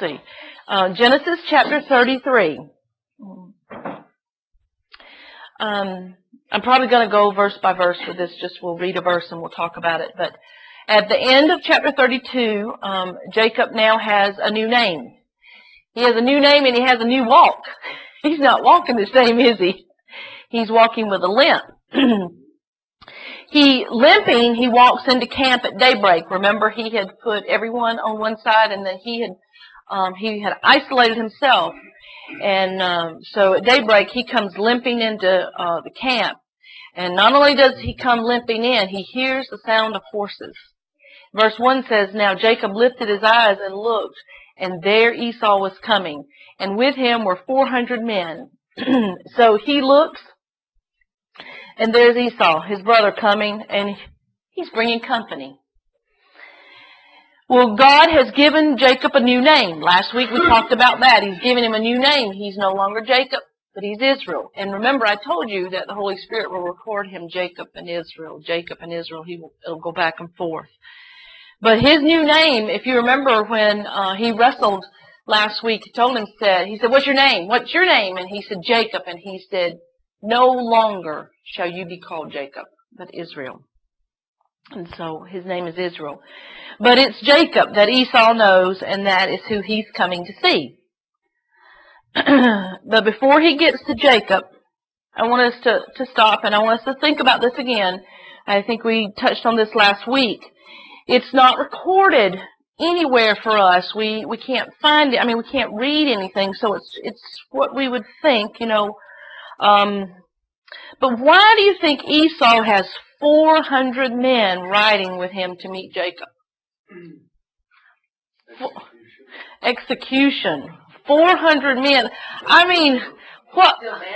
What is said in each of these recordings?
see. Genesis chapter 33. I'm probably going to go verse by verse for this. Just we'll read a verse and we'll talk about it. But at the end of chapter 32, Jacob now has a new name. He has a new name and he has a new walk. He's not walking the same, is he? He's walking with a limp. Limping, he walks into camp at daybreak. Remember, he had put everyone on one side and then he had isolated himself. And so at daybreak, he comes limping into the camp. And not only does he come limping in, he hears the sound of horses. Verse 1 says, "Now Jacob lifted his eyes and looked, and there Esau was coming, and with him were 400 men." So he looks, and there's Esau, his brother, coming, and he's bringing company. Well, God has given Jacob a new name. Last week we talked about that. He's given him a new name. He's no longer Jacob, but he's Israel. And remember, I told you that the Holy Spirit will record him Jacob and Israel. Jacob and Israel, it'll go back and forth. But his new name, if you remember when he wrestled last week, he said, "What's your name? What's your name?" And he said, "Jacob." And he said, "No longer shall you be called Jacob, but Israel." And so his name is Israel. But it's Jacob that Esau knows, and that is who he's coming to see. But before he gets to Jacob, I want us to stop, and I want us to think about this again. I think we touched on this last week. It's not recorded anywhere for us. We can't find it. I mean, we can't read anything, so it's what we would think, you know. But why do you think Esau has 400 men riding with him to meet Jacob? Execution. 400 men. I mean, what?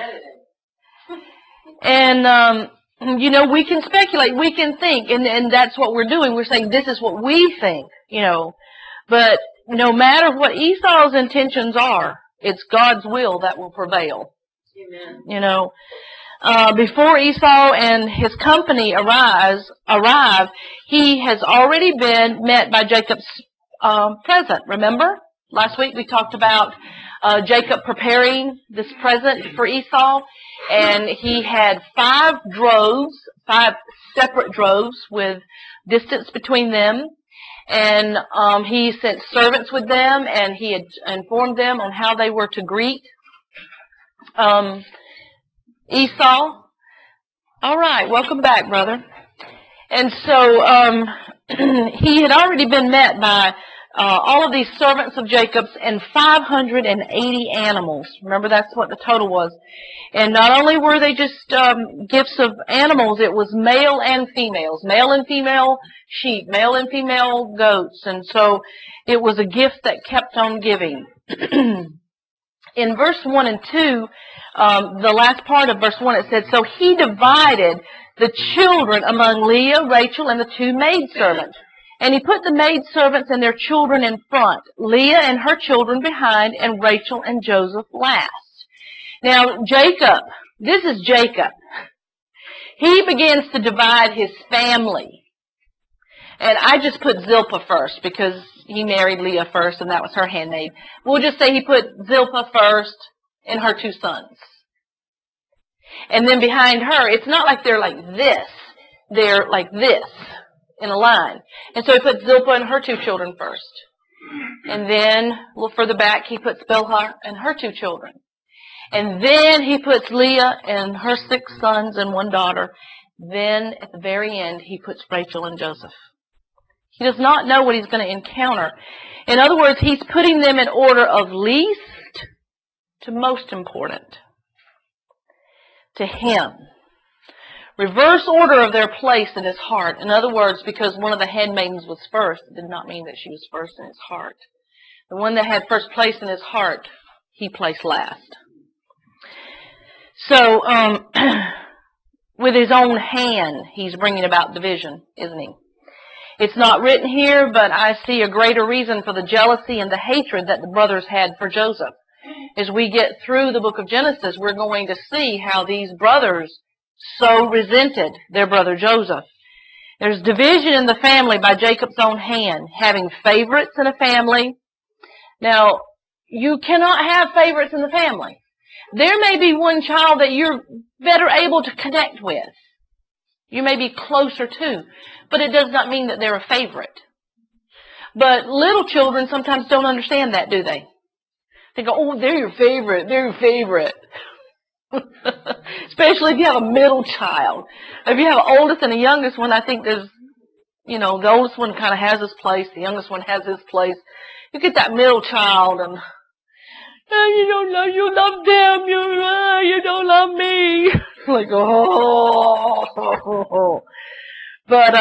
And, you know, we can speculate, we can think, and that's what we're doing. We're saying this is what we think, you know. But no matter what Esau's intentions are, it's God's will that will prevail. Amen. You know, before Esau and his company arrive, he has already been met by Jacob's present. Remember? Last week we talked about Jacob preparing this present for Esau, and he had 5 separate droves with distance between them, and he sent servants with them, and he had informed them on how they were to greet Esau. All right, welcome back, brother. And so he had already been met by all of these servants of Jacob's and 580 animals. Remember, that's what the total was. And not only were they just gifts of animals, it was male and females, male and female sheep, male and female goats. And so it was a gift that kept on giving. In verse 1 and 2, the last part of verse 1, it said, "So he divided the children among Leah, Rachel, and the 2 maidservants. And he put the maidservants and their children in front, Leah and her children behind, and Rachel and Joseph last." Now, Jacob, this is Jacob. He begins to divide his family. And I just put Zilpah first because he married Leah first, and that was her handmaid. We'll just say he put Zilpah first and her 2 sons. And then behind her, it's not like they're like this. They're like this in a line. And so he put Zilpah and her 2 children first. And then, a little further back, he puts Bilhah and her 2 children. And then he puts Leah and her 6 sons and 1 daughter. Then, at the very end, he puts Rachel and Joseph. He does not know what he's going to encounter. In other words, he's putting them in order of least to most important to him. Reverse order of their place in his heart. In other words, because one of the handmaidens was first, it did not mean that she was first in his heart. The one that had first place in his heart, he placed last. So, with his own hand, he's bringing about division, isn't he? It's not written here, but I see a greater reason for the jealousy and the hatred that the brothers had for Joseph. As we get through the book of Genesis, we're going to see how these brothers so resented their brother Joseph. There's division in the family by Jacob's own hand, having favorites in a family, Now, you cannot have favorites in the family. There may be one child that you're better able to connect with. You may be closer to, but it does not mean that they're a favorite. But little children sometimes don't understand that, do they? They go, oh, they're your favorite, they're your favorite. Especially if you have a middle child. If you have an oldest and a youngest one, I think there's, the oldest one kind of has his place, the youngest one has his place. You get that middle child and, you don't love, you love them, you don't love me. Like, oh. But,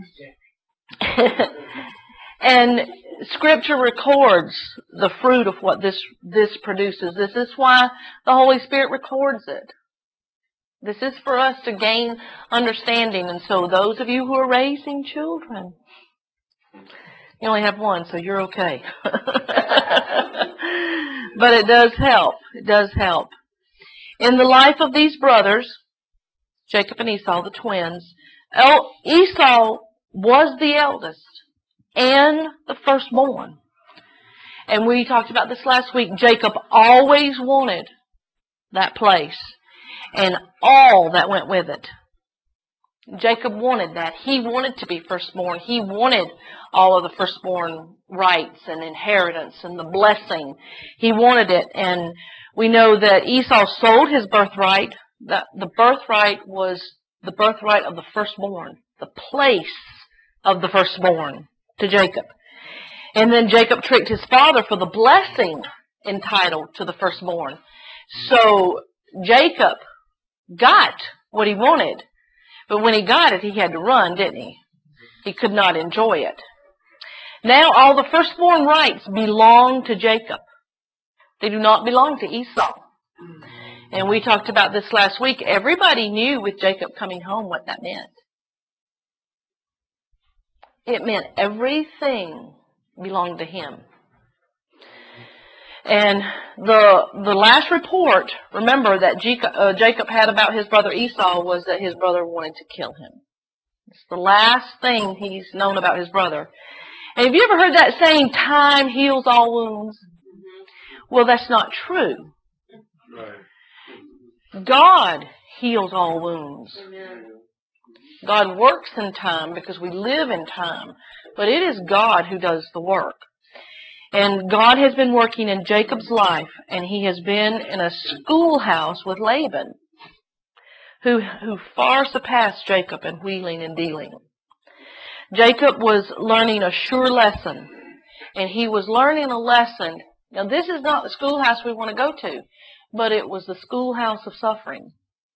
and Scripture records the fruit of what this produces. This is why the Holy Spirit records it. This is for us to gain understanding. And so those of you who are raising children, you only have one, so you're okay. But it does help. It does help. In the life of these brothers, Jacob and Esau, the twins, Esau was the eldest and the firstborn. And we talked about this last week. Jacob always wanted that place and all that went with it. Jacob wanted that. He wanted to be firstborn. He wanted all of the firstborn rights and inheritance and the blessing. He wanted it. And we know that Esau sold his birthright. The birthright was the birthright of the firstborn, the place of the firstborn to Jacob. And then Jacob tricked his father for the blessing entitled to the firstborn. So Jacob got what he wanted. But when he got it, he had to run, didn't he? He could not enjoy it. Now all the firstborn rights belong to Jacob. They do not belong to Esau. And we talked about this last week. Everybody knew with Jacob coming home what that meant. It meant everything belonged to him. And the last report, remember, that Jacob had about his brother Esau was that his brother wanted to kill him. It's the last thing he's known about his brother. And have you ever heard that saying, time heals all wounds? Well, that's not true. God heals all wounds. God works in time because we live in time. But it is God who does the work. And God has been working in Jacob's life, and he has been in a schoolhouse with Laban, who far surpassed Jacob in wheeling and dealing. Jacob was learning a sure lesson, and he was learning a lesson. Now, this is not the schoolhouse we want to go to, but it was the schoolhouse of suffering.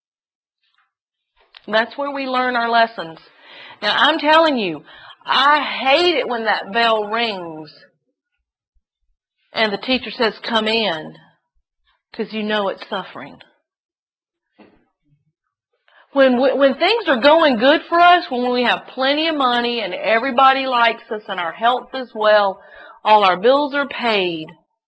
That's where we learn our lessons. Now, I'm telling you, I hate it when that bell rings and the teacher says, come in, because you know it's suffering. When things are going good for us, when we have plenty of money and everybody likes us and our health is well, all our bills are paid,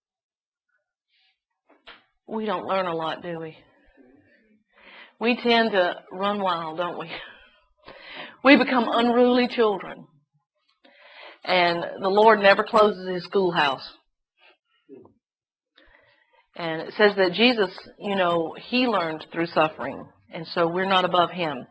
we don't learn a lot, do we? We tend to run wild, don't we? We become unruly children. And the Lord never closes his schoolhouse. And it says that Jesus, he learned through suffering. And so we're not above him.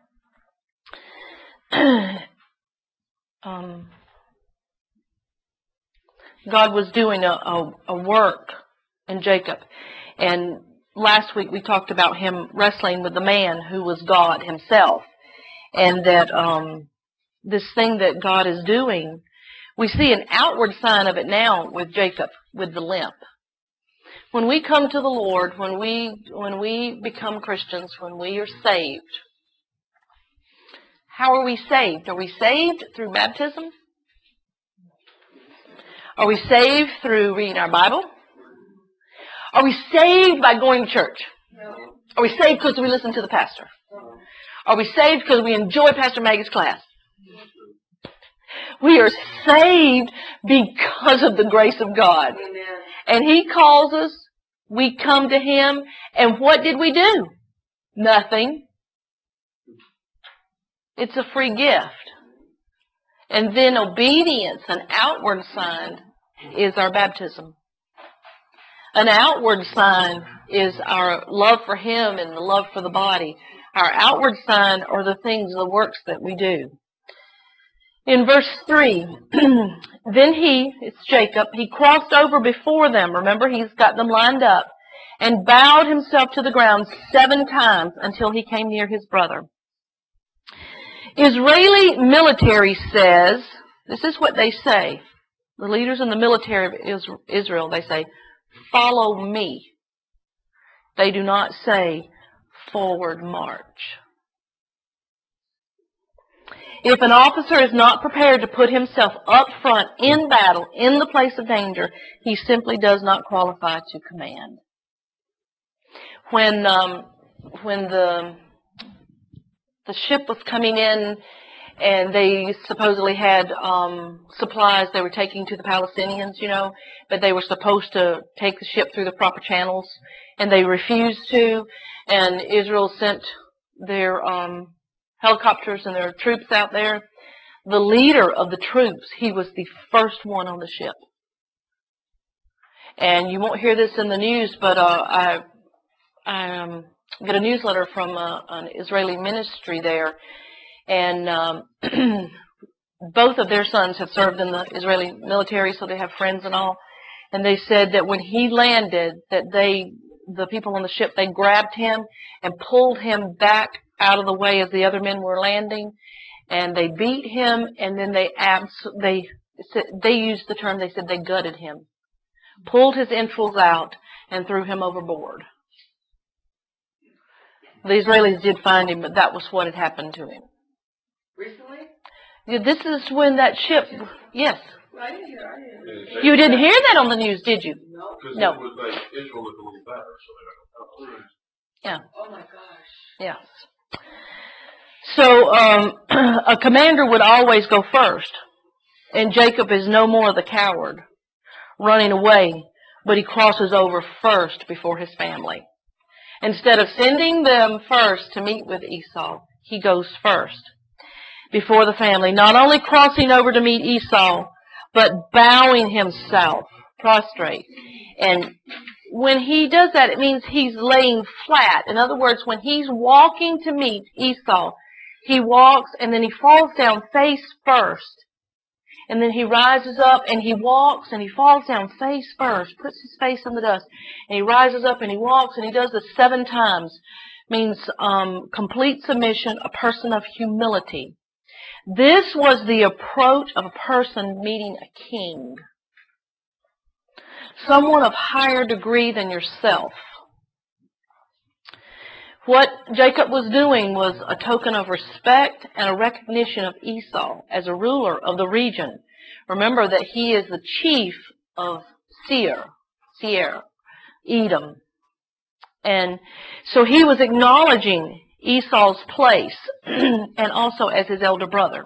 God was doing a work in Jacob. And last week we talked about him wrestling with the man who was God himself. And that this thing that God is doing, we see an outward sign of it now with Jacob, with the limp. When we come to the Lord, when we become Christians, when we are saved, how are we saved? Are we saved through baptism? Are we saved through reading our Bible? Are we saved by going to church? Are we saved because we listen to the pastor? Are we saved because we enjoy Pastor Maggie's class? We are saved because of the grace of God. And he calls us, we come to him, and what did we do? Nothing. It's a free gift. And then obedience, an outward sign, is our baptism. An outward sign is our love for Him and the love for the body. Our outward sign are the things, the works that we do. In verse 3, then it's Jacob, he crossed over before them. Remember, he's got them lined up, and bowed himself to the ground 7 times until he came near his brother. Israeli military says, this is what they say. The leaders in the military of Israel, they say, follow me. They do not say, forward march. If an officer is not prepared to put himself up front in battle, in the place of danger, he simply does not qualify to command. When the ship was coming in and they supposedly had supplies they were taking to the Palestinians, but they were supposed to take the ship through the proper channels, and they refused to, and Israel sent their helicopters and their troops out there. The leader of the troops, he was the first one on the ship. And you won't hear this in the news, but I get a newsletter from an Israeli ministry there, and both of their sons have served in the Israeli military, so they have friends and all. And they said that when he landed, that the people on the ship, they grabbed him and pulled him back out of the way as the other men were landing, and they beat him, and then they used the term, they said they gutted him, pulled his entrails out, and threw him overboard. The Israelis did find him, but that was what had happened to him. Recently? Yeah, this is when that ship, yes. Well, I didn't hear You didn't hear that on the news, did you? No. No. It was like Israel looked a little better, so they got Yeah. Oh my gosh. Yes. So a commander would always go first, and Jacob is no more the coward running away, but he crosses over first before his family. Instead of sending them first to meet with Esau, he goes first before the family, not only crossing over to meet Esau, but bowing himself prostrate. And when he does that, it means he's laying flat. In other words, when he's walking to meet Esau, he walks and then he falls down face first. And then he rises up and he walks and he falls down face first, puts his face in the dust. And he rises up and he walks, and he does this 7 times. Means complete submission, a person of humility. This was the approach of a person meeting a king. Someone of higher degree than yourself. What Jacob was doing was a token of respect and a recognition of Esau as a ruler of the region. Remember that he is the chief of Seir, Edom. And so he was acknowledging Esau's place and also as his elder brother.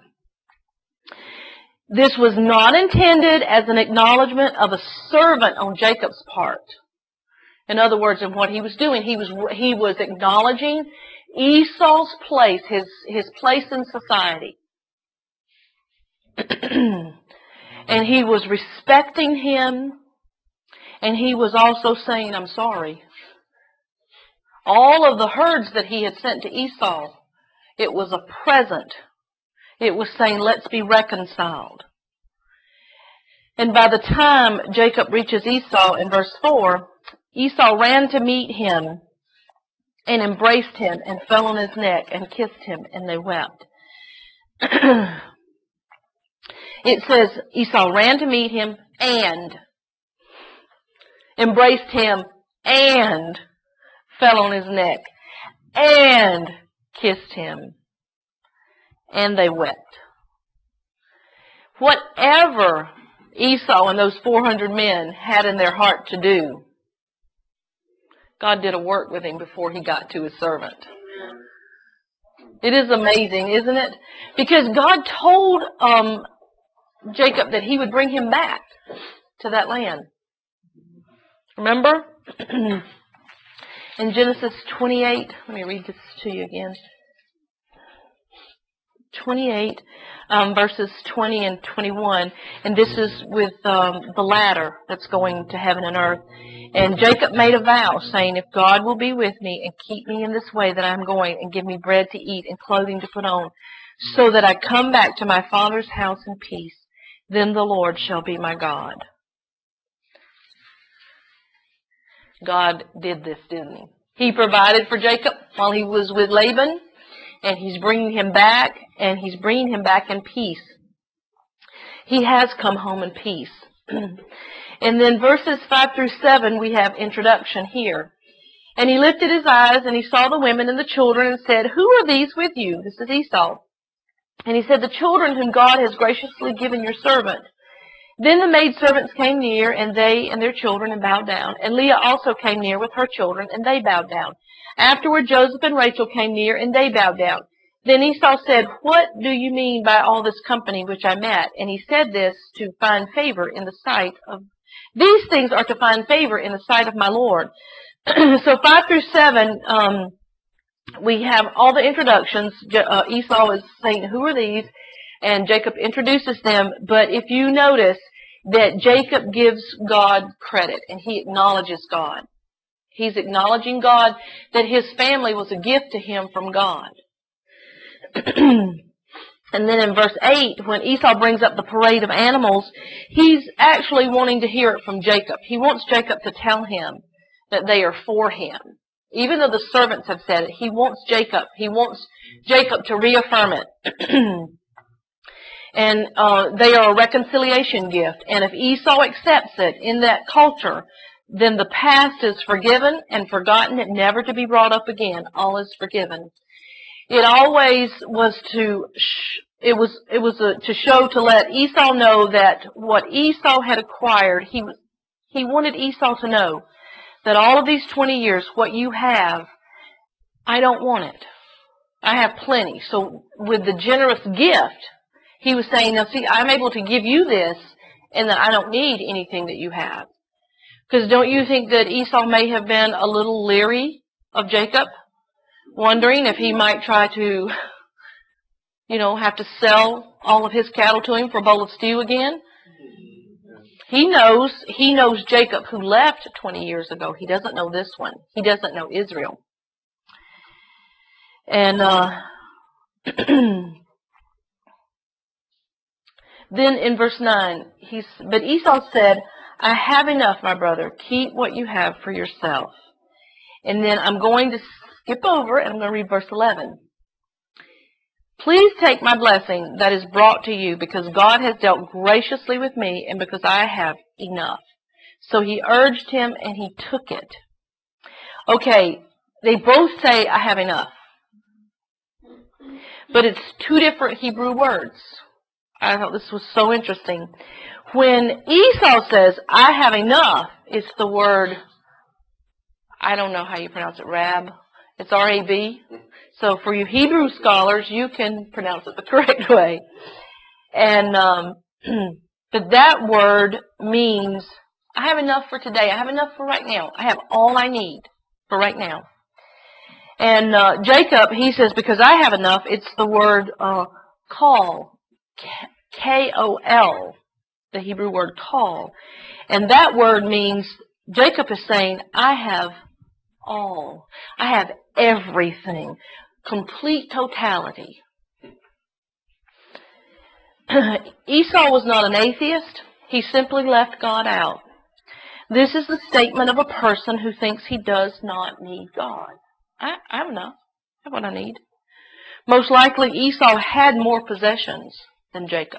This was not intended as an acknowledgement of a servant on Jacob's part. In other words, in what he was doing, he was acknowledging Esau's place, his place in society. And he was respecting him, and he was also saying, I'm sorry. All of the herds that he had sent to Esau, it was a present. It was saying, let's be reconciled. And by the time Jacob reaches Esau in verse 4, Esau ran to meet him and embraced him and fell on his neck and kissed him, and they wept. It says Esau ran to meet him and embraced him and fell on his neck and kissed him, and they wept. Whatever Esau and those 400 men had in their heart to do, God did a work with him before he got to his servant. It is amazing, isn't it? Because God told Jacob that he would bring him back to that land. Remember? In Genesis 28, let me read this to you again. 28, verses 20 and 21. And this is with the ladder that's going to heaven and earth. And Jacob made a vow, saying, if God will be with me and keep me in this way that I'm going, and give me bread to eat and clothing to put on, so that I come back to my father's house in peace, then the Lord shall be my God. God did this, didn't he? He provided for Jacob while he was with Laban, and he's bringing him back, and he's bringing him back in peace. He has come home in peace. And then verses 5 through 7, we have introduction here. And he lifted his eyes, and he saw the women and the children, and said, who are these with you? This is Esau. And he said, the children whom God has graciously given your servant. Then the maidservants came near, and they and their children, and bowed down. And Leah also came near with her children, and they bowed down. Afterward Joseph and Rachel came near, and they bowed down. Then Esau said, what do you mean by all this company which I met? And he said this to find favor in the sight of... These things are to find favor in the sight of my Lord. So 5 through 7, we have all the introductions. Esau is saying, who are these? And Jacob introduces them. But if you notice that Jacob gives God credit, and he acknowledges God. He's acknowledging God, that his family was a gift to him from God. And then in verse 8, when Esau brings up the parade of animals, he's actually wanting to hear it from Jacob. He wants Jacob to tell him that they are for him. Even though the servants have said it, he wants Jacob to reaffirm it. And they are a reconciliation gift. And if Esau accepts it in that culture, then the past is forgiven and forgotten, it never to be brought up again. All is forgiven. It always was to show, to let Esau know that what Esau had acquired, he wanted Esau to know that all of these 20 years, what you have, I don't want it. I have plenty. So with the generous gift, he was saying, now see, I'm able to give you this, and that I don't need anything that you have. Because don't you think that Esau may have been a little leery of Jacob? Wondering if he might try to, have to sell all of his cattle to him for a bowl of stew again. He knows Jacob, who left 20 years ago. He doesn't know this one. He doesn't know Israel. And then in verse 9, but Esau said, I have enough, my brother. Keep what you have for yourself. And then I'm going to skip over, and I'm going to read verse 11. Please take my blessing that is brought to you, because God has dealt graciously with me, and because I have enough. So he urged him, and he took it. Okay, they both say, I have enough. But it's two different Hebrew words. I thought this was so interesting. When Esau says, I have enough, it's the word, I don't know how you pronounce it, Rab. It's R-A-B. So for you Hebrew scholars, you can pronounce it the correct way. And but that word means, I have enough for today. I have enough for right now. I have all I need for right now. And Jacob, he says, because I have enough, it's the word call, K-O-L, the Hebrew word call. And that word means, Jacob is saying, I have all. I have everything. Complete totality. Esau was not an atheist. He simply left God out. This is the statement of a person who thinks he does not need God. I have enough. I have what I need. Most likely Esau had more possessions than Jacob.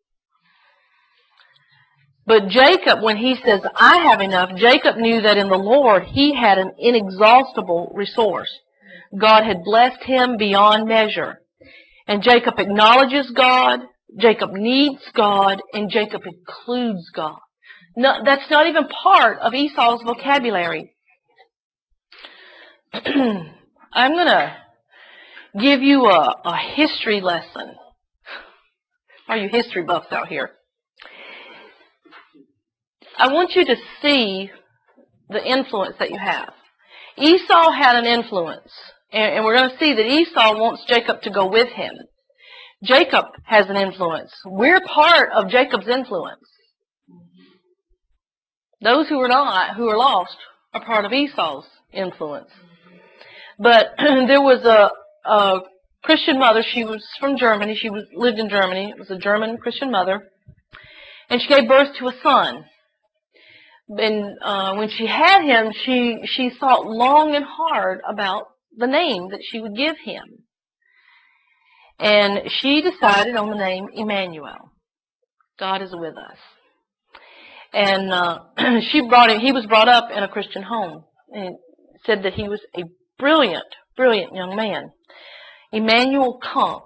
But Jacob, when he says, I have enough, Jacob knew that in the Lord he had an inexhaustible resource. God had blessed him beyond measure. And Jacob acknowledges God, Jacob needs God, and Jacob includes God. No, that's not even part of Esau's vocabulary. I'm going to give you a history lesson. Are you history buffs out here? I want you to see the influence that you have. Esau had an influence, and we're going to see that Esau wants Jacob to go with him. Jacob has an influence. We're part of Jacob's influence. Those who are not, who are lost, are part of Esau's influence. But there was a Christian mother. She was from Germany. She lived in Germany. It was a German Christian mother. And she gave birth to a son. And when she had him, she thought long and hard about the name that she would give him. And she decided on the name Emmanuel. God is with us. And he was brought up in a Christian home, and said that he was a brilliant, brilliant young man. Immanuel Kant.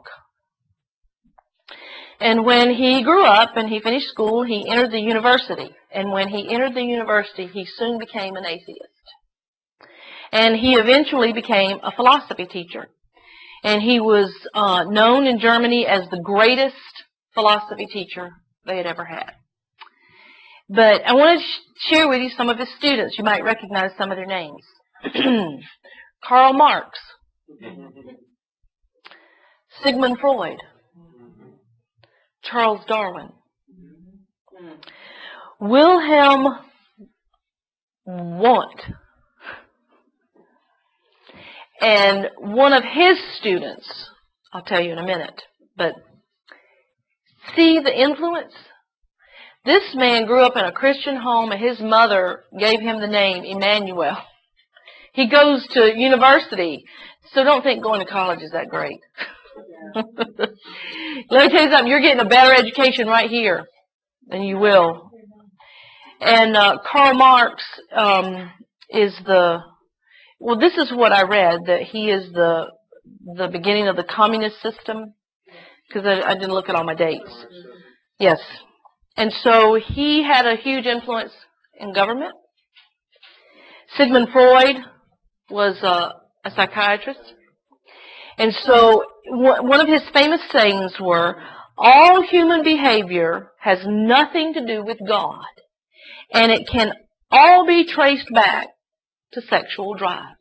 And when he grew up and he finished school, he entered the university. And when he entered the university, he soon became an atheist. And he eventually became a philosophy teacher. And he was known in Germany as the greatest philosophy teacher they had ever had. But I want to share with you some of his students. You might recognize some of their names. Karl Marx, Sigmund Freud, Charles Darwin, Wilhelm Wundt, and one of his students, I'll tell you in a minute, but see the influence? This man grew up in a Christian home, and his mother gave him the name Emmanuel. He goes to university, so don't think going to college is that great. Let me tell you something, you're getting a better education right here than you will. And Karl Marx is this is what I read, that he is the beginning of the communist system, because I didn't look at all my dates. Yes. And so he had a huge influence in government. Sigmund Freud was a psychiatrist. And so one of his famous sayings were, all human behavior has nothing to do with God, and it can all be traced back to sexual drive.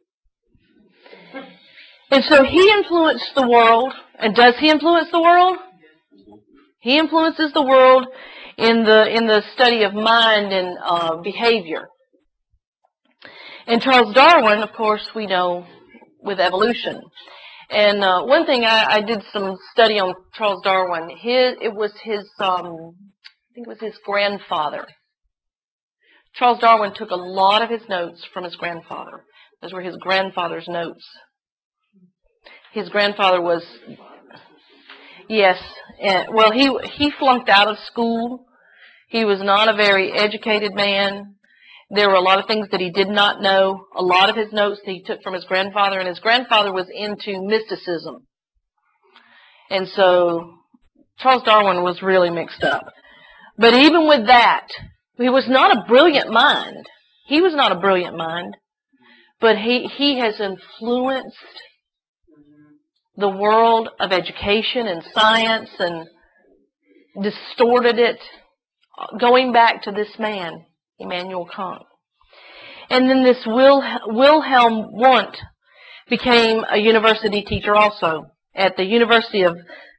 And so he influenced the world. And does he influence the world? He influences the world in the study of mind and behavior. And Charles Darwin, of course, we know with evolution. And one thing I did some study on Charles Darwin. It was his grandfather. Charles Darwin took a lot of his notes from his grandfather. Those were his grandfather's notes. His grandfather was, yes, well, he flunked out of school. He was not a very educated man. There were a lot of things that he did not know. A lot of his notes that he took from his grandfather, and his grandfather was into mysticism. And so Charles Darwin was really mixed up. But even with that, he was not a brilliant mind. He was not a brilliant mind. But he has influenced the world of education and science and distorted it, going back to this man, Immanuel Kant. And then this Wilhelm Wundt became a university teacher also at the University of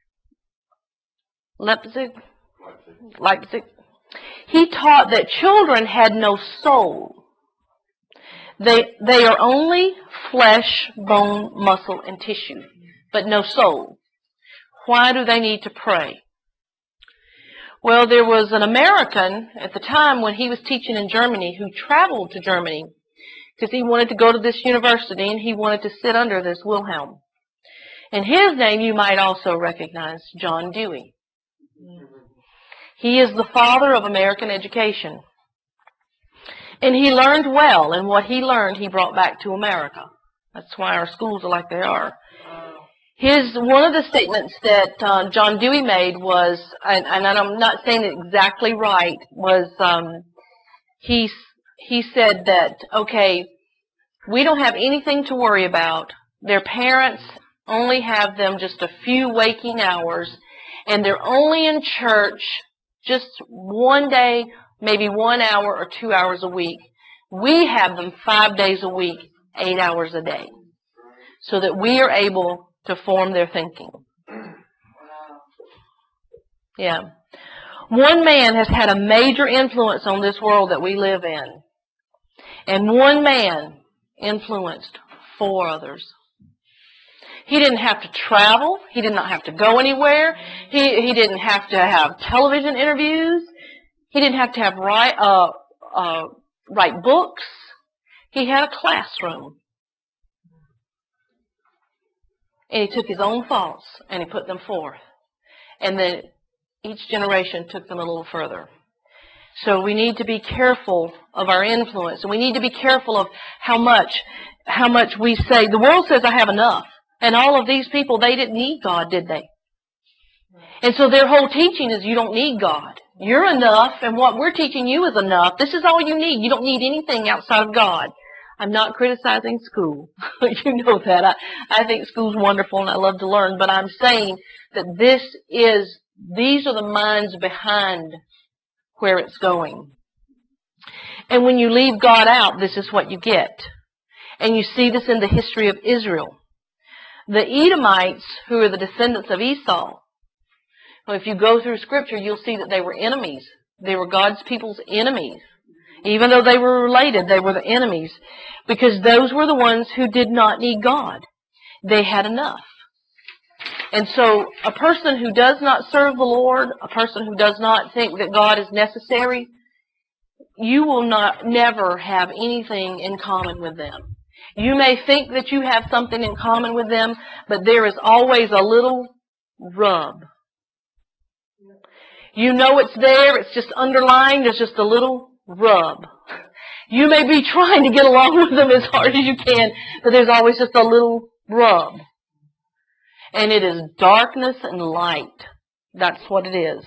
Leipzig. He taught that children had no soul. They are only flesh, bone, muscle, and tissue, but no soul. Why do they need to pray? Well, there was an American at the time when he was teaching in Germany who traveled to Germany because he wanted to go to this university and he wanted to sit under this Wilhelm. And his name you might also recognize, John Dewey. He is the father of American education. And he learned well, and what he learned he brought back to America. That's why our schools are like they are. One of the statements that John Dewey made was, and I'm not saying it exactly right, was he said that, okay, we don't have anything to worry about. Their parents only have them just a few waking hours, and they're only in church just one day, maybe 1 hour or 2 hours a week. We have them 5 days a week, 8 hours a day, so that we are able to form their thinking. Yeah. One man has had a major influence on this world that we live in. And one man influenced 4 others. He didn't have to travel. He did not have to go anywhere. He didn't have to have television interviews. He didn't have to have write books. He had a classroom. And he took his own thoughts and he put them forth. And then each generation took them a little further. So we need to be careful of our influence. And we need to be careful of how much we say. The world says, I have enough. And all of these people, they didn't need God, did they? And so their whole teaching is you don't need God. You're enough, and what we're teaching you is enough. This is all you need. You don't need anything outside of God. I'm not criticizing school. You know that. I think school's wonderful, and I love to learn. But I'm saying that these are the minds behind where it's going. And when you leave God out, this is what you get. And you see this in the history of Israel. The Edomites, who are the descendants of Esau, well, if you go through Scripture, you'll see that they were enemies. They were God's people's enemies. Even though they were related, they were the enemies. Because those were the ones who did not need God. They had enough. And so a person who does not serve the Lord, a person who does not think that God is necessary, you will never have anything in common with them. You may think that you have something in common with them, but there is always a little rub. You know it's there, it's just underlined, there's just a little rub. You may be trying to get along with them as hard as you can, but there's always just a little rub. And it is darkness and light. That's what it is.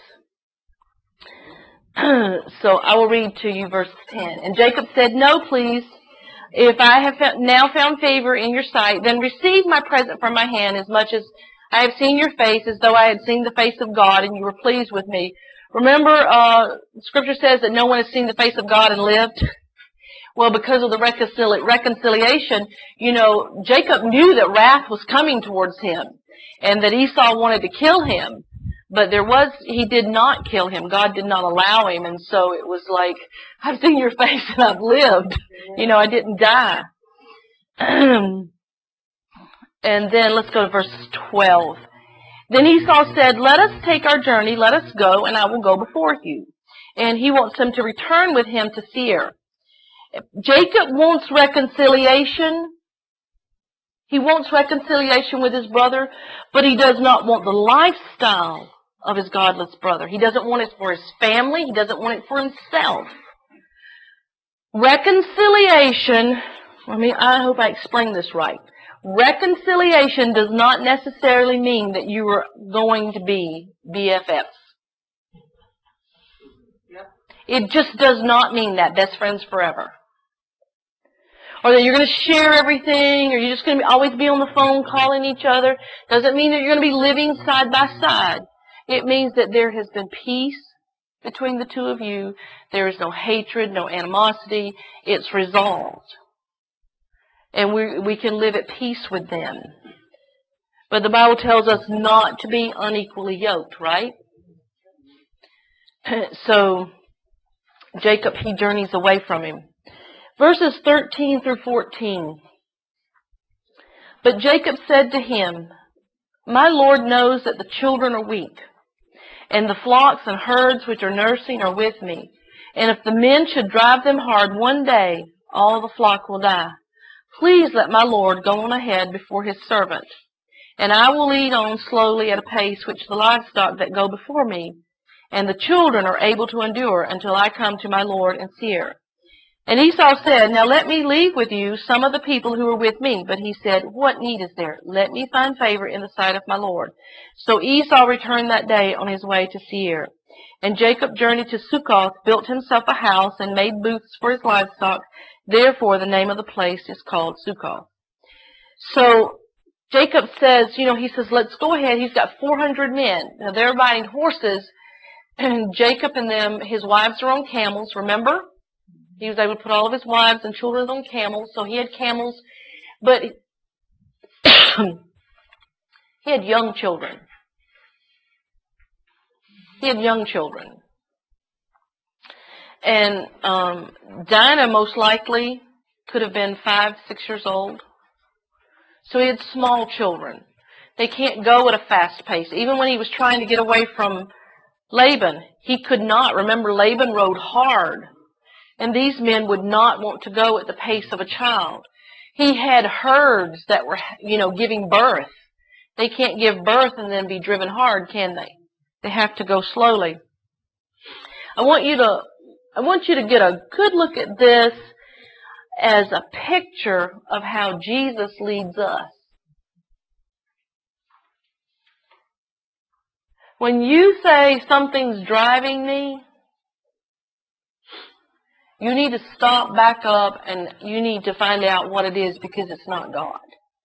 So I will read to you verse 10. And Jacob said, No, please. If I have now found favor in your sight, then receive my present from my hand, as much as I have seen your face, as though I had seen the face of God, and you were pleased with me. Remember, Scripture says that no one has seen the face of God and lived. Well, because of the reconciliation, Jacob knew that wrath was coming towards him, and that Esau wanted to kill him. But he did not kill him. God did not allow him. And so it was like, I've seen your face and I've lived. I didn't die. And then let's go to verse 12. Then Esau said, Let us take our journey, let us go, and I will go before you. And he wants them to return with him to Seir. Jacob wants reconciliation. He wants reconciliation with his brother, but he does not want the lifestyle of his godless brother. He doesn't want it for his family. He doesn't want it for himself. Reconciliation, I hope I explained this right. Reconciliation does not necessarily mean that you are going to be BFFs. It just does not mean that, best friends forever. Or that you're going to share everything, or you're just going to always be on the phone calling each other. Doesn't mean that you're going to be living side by side. It means that there has been peace between the two of you. There is no hatred, no animosity. It's resolved. And we can live at peace with them. But the Bible tells us not to be unequally yoked, right? So Jacob, he journeys away from him. Verses 13 through 14. But Jacob said to him, My Lord knows that the children are weak, and the flocks and herds which are nursing are with me. And if the men should drive them hard one day, all the flock will die. Please let my Lord go on ahead before his servant, and I will lead on slowly at a pace which the livestock that go before me, and the children are able to endure until I come to my Lord in Seir. And Esau said, Now let me leave with you some of the people who are with me. But he said, What need is there? Let me find favor in the sight of my Lord. So Esau returned that day on his way to Seir. And Jacob journeyed to Succoth, built himself a house, and made booths for his livestock. Therefore the name of the place is called Succoth. So Jacob says, he says, let's go ahead. He's got 400 men. Now they're riding horses, and Jacob and his wives are on camels, remember? He was able to put all of his wives and children on camels, so he had camels, but he had young children. He had young children. And Dinah most likely could have been 5, 6 years old. So he had small children. They can't go at a fast pace. Even when he was trying to get away from Laban, he could not. Remember, Laban rode hard. And these men would not want to go at the pace of a child. He had herds that were, giving birth. They can't give birth and then be driven hard, can they? They have to go slowly. I want you to get a good look at this as a picture of how Jesus leads us. When you say something's driving me, you need to stop, back up, and you need to find out what it is, because it's not God.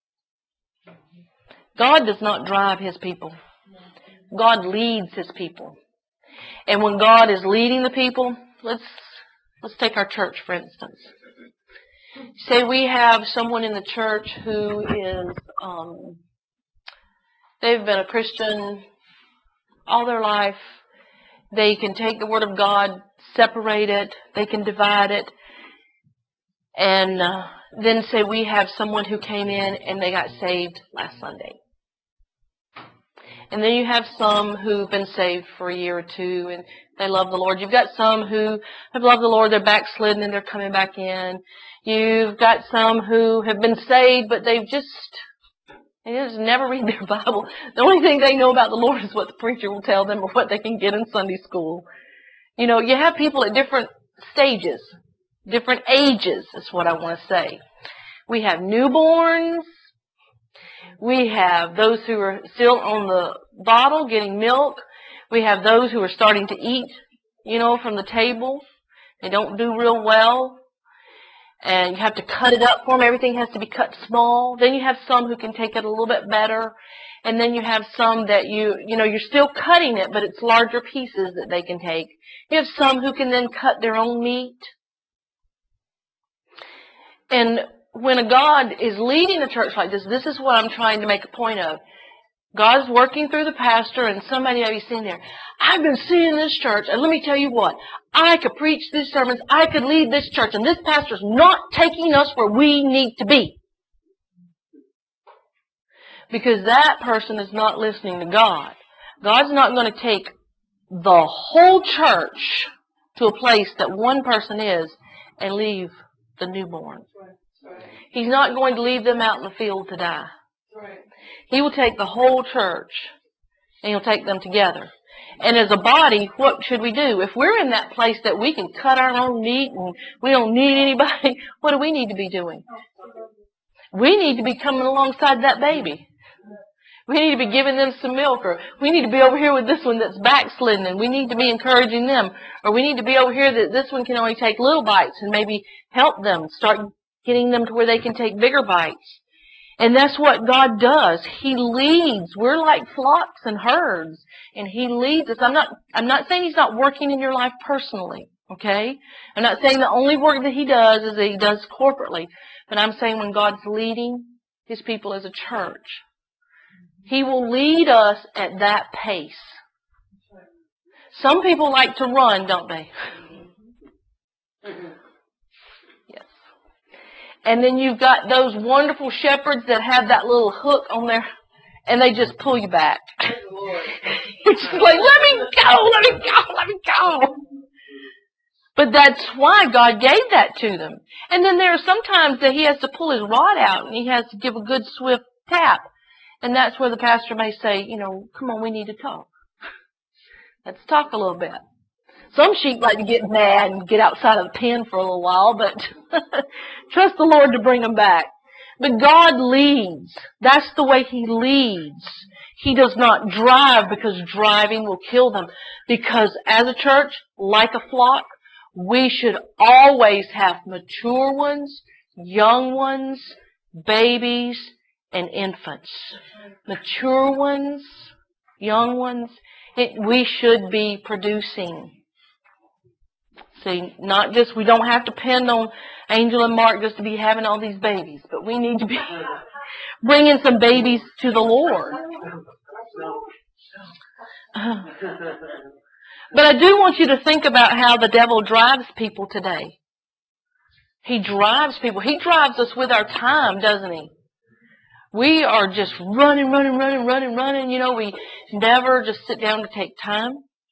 God does not drive His people. God leads His people. And when God is leading the people, let's take our church, for instance. Say we have someone in the church who is, they've been a Christian all their life. They can take the Word of God, separate it, they can divide it, and then say we have someone who came in and they got saved last Sunday. And then you have some who've been saved for a year or two and they love the Lord. You've got some who have loved the Lord, they're backslidden and they're coming back in. You've got some who have been saved, but they just never read their Bible. The only thing they know about the Lord is what the preacher will tell them or what they can get in Sunday school. You have people at different stages, different ages is what I want to say. We have newborns. We have those who are still on the bottle getting milk. We have those who are starting to eat, from the table. They don't do real well. And you have to cut it up for them. Everything has to be cut small. Then you have some who can take it a little bit better. And then you have some that you're still cutting it, but it's larger pieces that they can take. You have some who can then cut their own meat. And when God is leading a church like this is what I'm trying to make a point of. God's working through the pastor, and somebody may be sitting there. I've been seeing this church, and let me tell you what. I could preach these sermons. I could lead this church, and this pastor's not taking us where we need to be. Because that person is not listening to God. God's not going to take the whole church to a place that one person is and leave the newborn. He's not going to leave them out in the field to die. He will take the whole church and He'll take them together. And as a body, what should we do? If we're in that place that we can cut our own meat and we don't need anybody, what do we need to be doing? We need to be coming alongside that baby. We need to be giving them some milk, or we need to be over here with this one that's backslidden and we need to be encouraging them. Or we need to be over here that this one can only take little bites and maybe help them, start getting them to where they can take bigger bites. And that's what God does. He leads. We're like flocks and herds, and He leads us. I'm not saying He's not working in your life personally, okay? I'm not saying the only work that He does is that He does corporately. But I'm saying when God's leading His people as a church, He will lead us at that pace. Some people like to run, don't they? Yes. And then you've got those wonderful shepherds that have that little hook on there, and they just pull you back. It's just like, let me go, let me go, let me go. But that's why God gave that to them. And then there are some times that He has to pull His rod out, and He has to give a good swift tap. And that's where the pastor may say, come on, we need to talk. Let's talk a little bit. Some sheep like to get mad and get outside of the pen for a little while, but trust the Lord to bring them back. But God leads. That's the way He leads. He does not drive, because driving will kill them. Because as a church, like a flock, we should always have mature ones, young ones, babies, and infants. Mature ones, young ones, we should be producing. See, we don't have to depend on Angel and Mark just to be having all these babies, but we need to be bringing some babies to the Lord. But I do want you to think about how the devil drives people today. He drives people. He drives us with our time, doesn't he? We are just running. You know, we never just sit down to take time.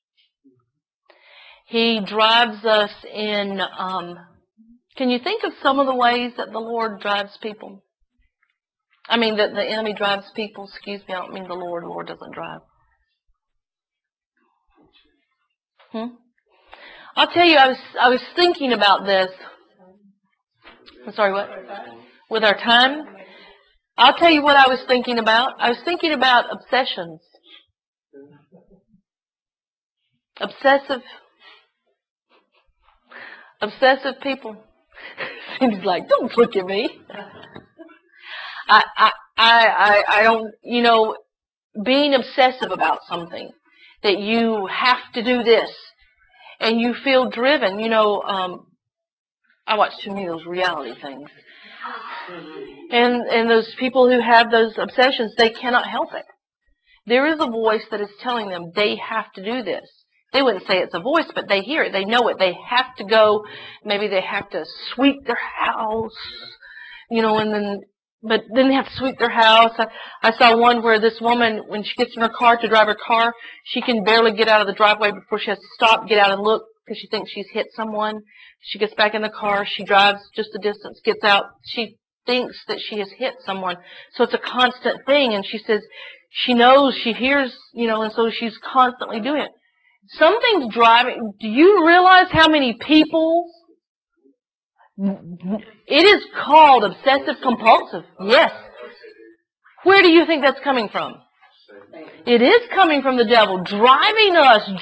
He drives us in, can you think of some of the ways that the Lord drives people? I mean, that the enemy drives people. Excuse me, I don't mean the Lord. The Lord doesn't drive. I'll tell you, I was thinking about this. I'm sorry, what? With our time? I'll tell you what I was thinking about. I was thinking about obsessions. Obsessive people. He's like, don't look at me. I don't, you know, being obsessive about something, that you have to do this, and you feel driven. You know, I watch too many of those reality things. And those people who have those obsessions, they cannot help it. There is a voice that is telling them they have to do this. They wouldn't say it's a voice, but they hear it. They know it. They have to go. Maybe they have to sweep their house, you know, but then they have to sweep their house. I saw one where this woman, when she gets in her car to drive her car, she can barely get out of the driveway before she has to stop, get out and look, because she thinks she's hit someone. She gets back in the car. She drives just a distance, gets out. She thinks that she has hit someone. So it's a constant thing. And she says she knows, she hears, you know, and so she's constantly doing it. Something's driving. Do you realize how many people? It is called obsessive compulsive. Yes. Where do you think that's coming from? It is coming from the devil, driving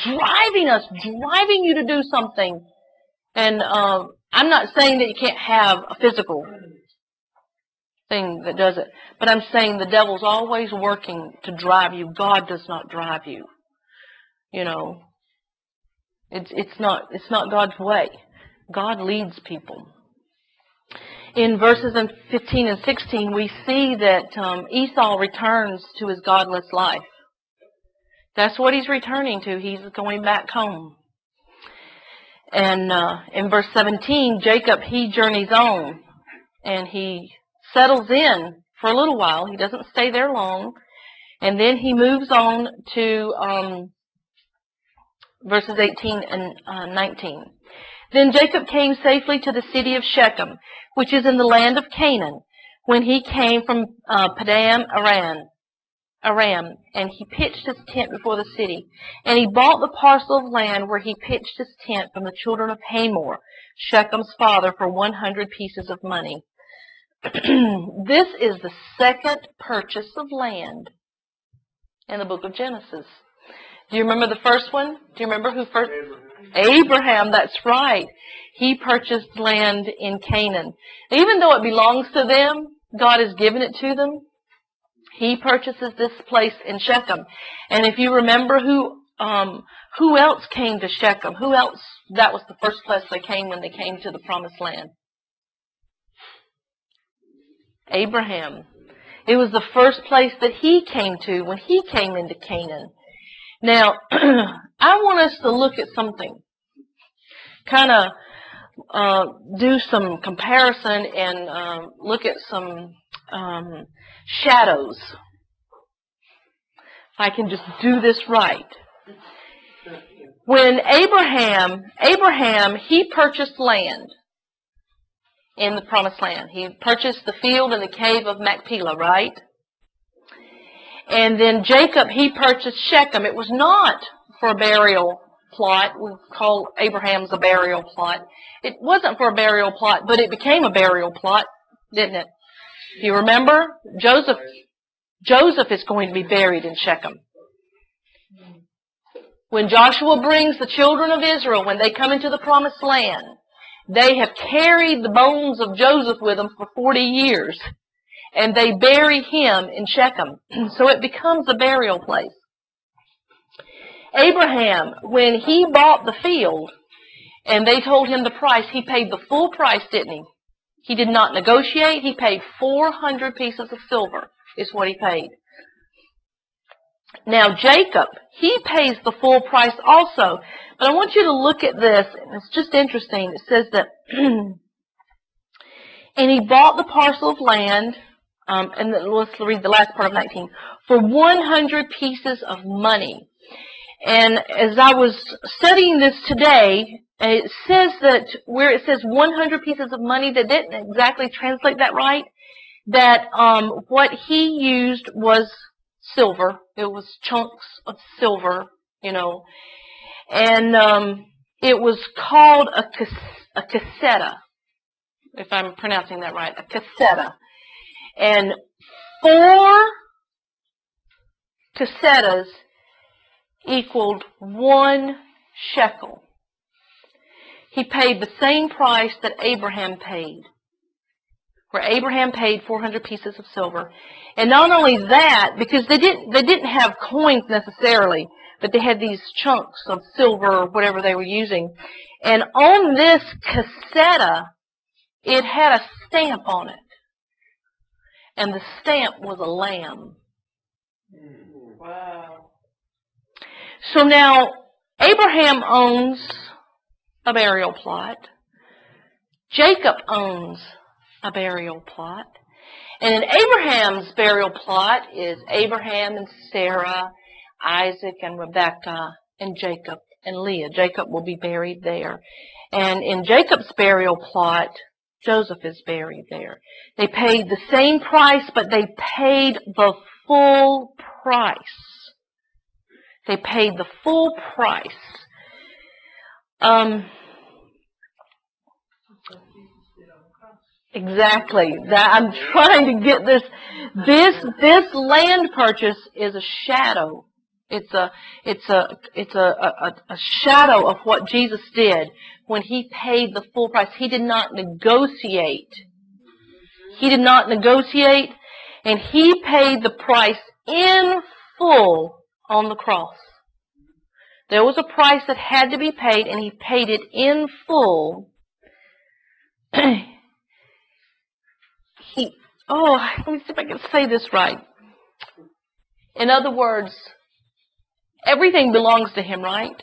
you to do something. And I'm not saying that you can't have a physical thing that does it, but I'm saying the devil's always working to drive you. God does not drive you. You know, it's not God's way. God leads people. In verses 15 and 16, we see that Esau returns to his godless life. That's what he's returning to. He's going back home. And in verse 17, Jacob, he journeys on, and he settles in for a little while. He doesn't stay there long. And then he moves on to verses 18 and 19. Then Jacob came safely to the city of Shechem, which is in the land of Canaan, when he came from Padam Aram, and he pitched his tent before the city. And he bought the parcel of land where he pitched his tent from the children of Hamor, Shechem's father, for 100 pieces of money. This is the second purchase of land in the book of Genesis. Do you remember the first one? Do you remember who first? Abraham, that's right. He purchased land in Canaan. Even though it belongs to them, God has given it to them. He purchases this place in Shechem. And if you remember who else came to Shechem? Who else? That was the first place they came when they came to the promised land. Abraham. It was the first place that he came to when he came into Canaan. Now, I want us to look at something. Kind of do some comparison and look at some shadows. If I can just do this right. When Abraham, he purchased land in the promised land. He purchased the field and the cave of Machpelah, right? And then Jacob, he purchased Shechem. It was not for a burial plot. We call Abraham's a burial plot. It wasn't for a burial plot, but it became a burial plot, didn't it? You remember? Joseph is going to be buried in Shechem. When Joshua brings the children of Israel, when they come into the promised land, they have carried the bones of Joseph with them for 40 years. And they bury him in Shechem. So it becomes a burial place. Abraham, when he bought the field, and they told him the price, he paid the full price, didn't he? He did not negotiate. He paid 400 pieces of silver, is what he paid. Now Jacob, he pays the full price also. But I want you to look at this. It's just interesting. It says that, and he bought the parcel of land, and let's read the last part of 19, for 100 pieces of money. And as I was studying this today, it says that where it says 100 pieces of money, that didn't exactly translate that right. That what he used was silver. It was chunks of silver, and it was called a cassetta, if I'm pronouncing that right, a cassetta. And 4 cassettas equaled 1 shekel. He paid the same price that Abraham paid, where Abraham paid 400 pieces of silver. And not only that, because they didn't have coins necessarily, but they had these chunks of silver or whatever they were using. And on this cassetta, it had a stamp on it. And the stamp was a lamb. Wow. So now, Abraham owns a burial plot. Jacob owns a burial plot. And in Abraham's burial plot is Abraham and Sarah, Isaac and Rebekah, and Jacob and Leah. Jacob will be buried there. And in Jacob's burial plot, Joseph is buried there. They paid the same price, but they paid the full price. They paid the full price. Exactly. That I'm trying to get this. This land purchase is a shadow. It's a shadow of what Jesus did when he paid the full price. He did not negotiate. He did not negotiate, and he paid the price in full on the cross. There was a price that had to be paid, and he paid it in full. Let me see if I can say this right. In other words, everything belongs to him, right?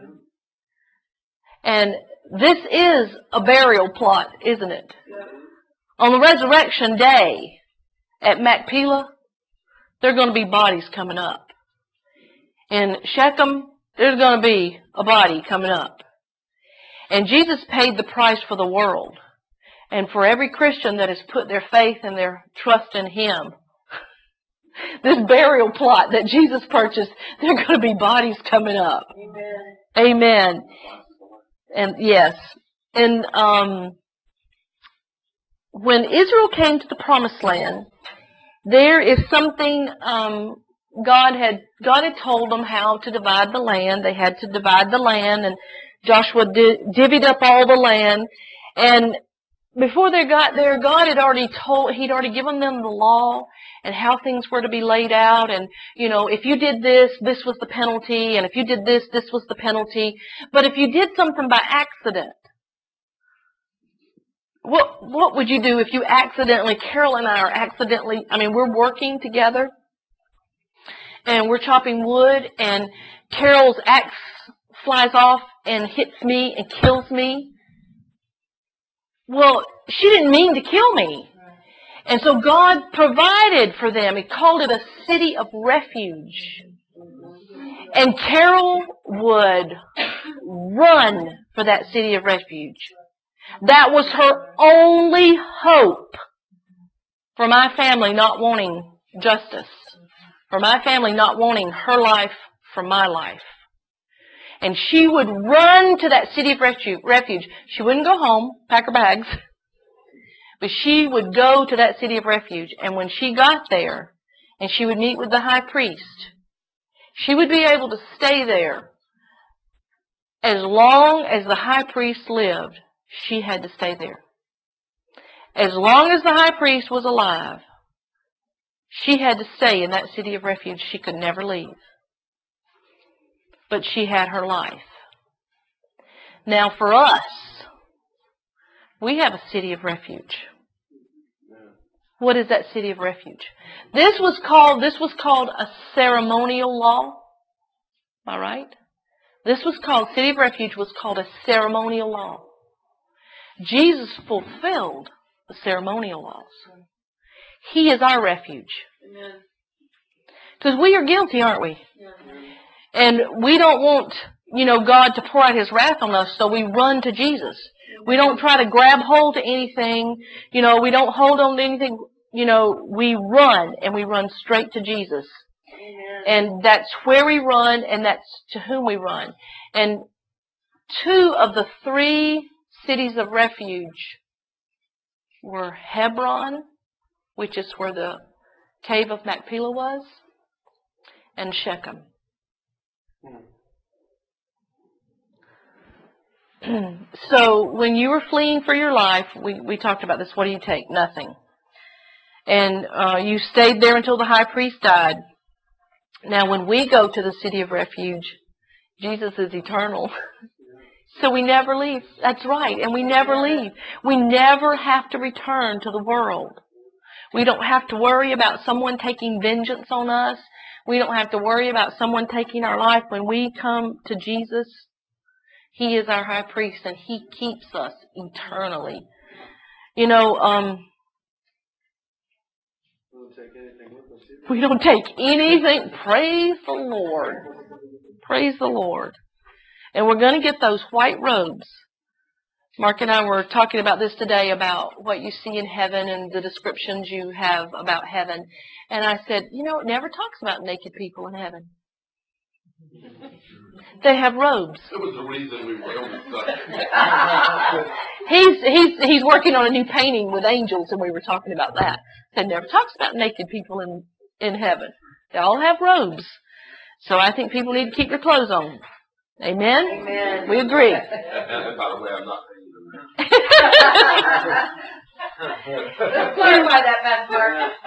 And this is a burial plot, isn't it? On the resurrection day at Machpelah, there are going to be bodies coming up. In Shechem, there's going to be a body coming up. And Jesus paid the price for the world. And for every Christian that has put their faith and their trust in him, this burial plot that Jesus purchased, there are going to be bodies coming up. Amen. Amen. And yes. And when Israel came to the Promised Land, there is something God had told them how to divide the land. They had to divide the land, and Joshua divvied up all the land. And before they got there, God had he'd already given them the law and how things were to be laid out. And, if you did this, this was the penalty. And if you did this, this was the penalty. But if you did something by accident, what would you do if you Carol and I we're working together and we're chopping wood and Carol's axe flies off and hits me and kills me? Well, she didn't mean to kill me. And so God provided for them. He called it a city of refuge. And Carol would run for that city of refuge. That was her only hope for my family not wanting justice, for my family not wanting her life for my life. And she would run to that city of refuge. She wouldn't go home, pack her bags, but she would go to that city of refuge. And when she got there and she would meet with the high priest, she would be able to stay there as long as the high priest lived. She had to stay there. As long as the high priest was alive, she had to stay in that city of refuge. She could never leave. But she had her life. Now for us, we have a city of refuge. What is that city of refuge? This was called a ceremonial law. All right? City of refuge was called a ceremonial law. Jesus fulfilled the ceremonial laws. He is our refuge. Amen. Because we are guilty, aren't we? Yeah. And we don't want, God to pour out His wrath on us, so we run to Jesus. We don't try to grab hold to anything. We don't hold on to anything. We run, and we run straight to Jesus. Amen. And that's where we run, and that's to whom we run. And 2 of the 3 cities of refuge were Hebron, which is where the cave of Machpelah was, and Shechem. So when you were fleeing for your life, we talked about this. What do you take? Nothing. And you stayed there until the high priest died. Now, when we go to the city of refuge, Jesus is eternal. So we never leave. That's right. And we never leave. We never have to return to the world. We don't have to worry about someone taking vengeance on us. We don't have to worry about someone taking our life. When we come to Jesus, He is our high priest, and He keeps us eternally. We don't take anything. Praise the Lord. Praise the Lord. And we're going to get those white robes. Mark and I were talking about this today, about what you see in heaven and the descriptions you have about heaven. And I said, it never talks about naked people in heaven. They have robes. There was a reason we were on the subject. He's working on a new painting with angels, and we were talking about that. It never talks about naked people in heaven. They all have robes. So I think people need to keep their clothes on. Amen? Amen. We agree. And by the way, I'm not paying them. Let's clarify that, Pastor.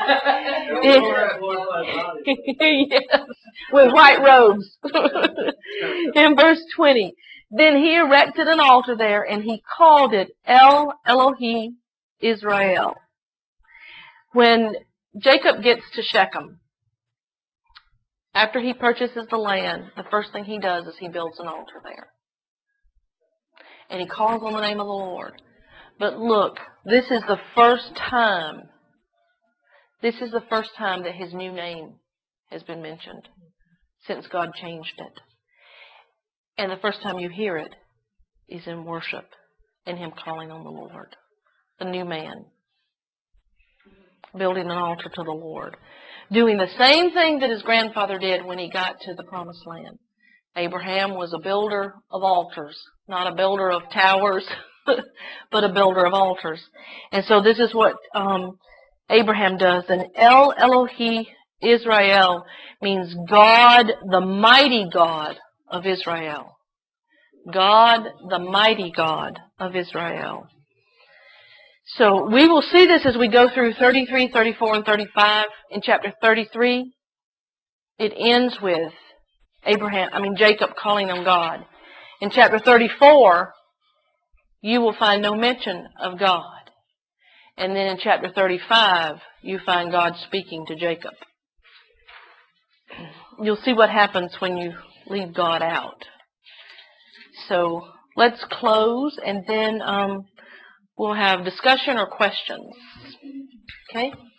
Yes, with white robes. In verse 20, then he erected an altar there, and he called it El Elohi Israel. When Jacob gets to Shechem, after he purchases the land, the first thing he does is he builds an altar there. And he calls on the name of the Lord. But look, this is the first time that his new name has been mentioned since God changed it. And the first time you hear it is in worship and him calling on the Lord. The new man. Building an altar to the Lord. Doing the same thing that his grandfather did when he got to the promised land. Abraham was a builder of altars. Not a builder of towers, but a builder of altars. And so this is what Abraham does. And El Elohi Israel means God, the mighty God of Israel. God, the mighty God of Israel. So we will see this as we go through 33, 34, and 35. In chapter 33, it ends with Jacob calling on God. In chapter 34, you will find no mention of God. And then in chapter 35, you find God speaking to Jacob. You'll see what happens when you leave God out. So let's close, and then we'll have discussion or questions. Okay?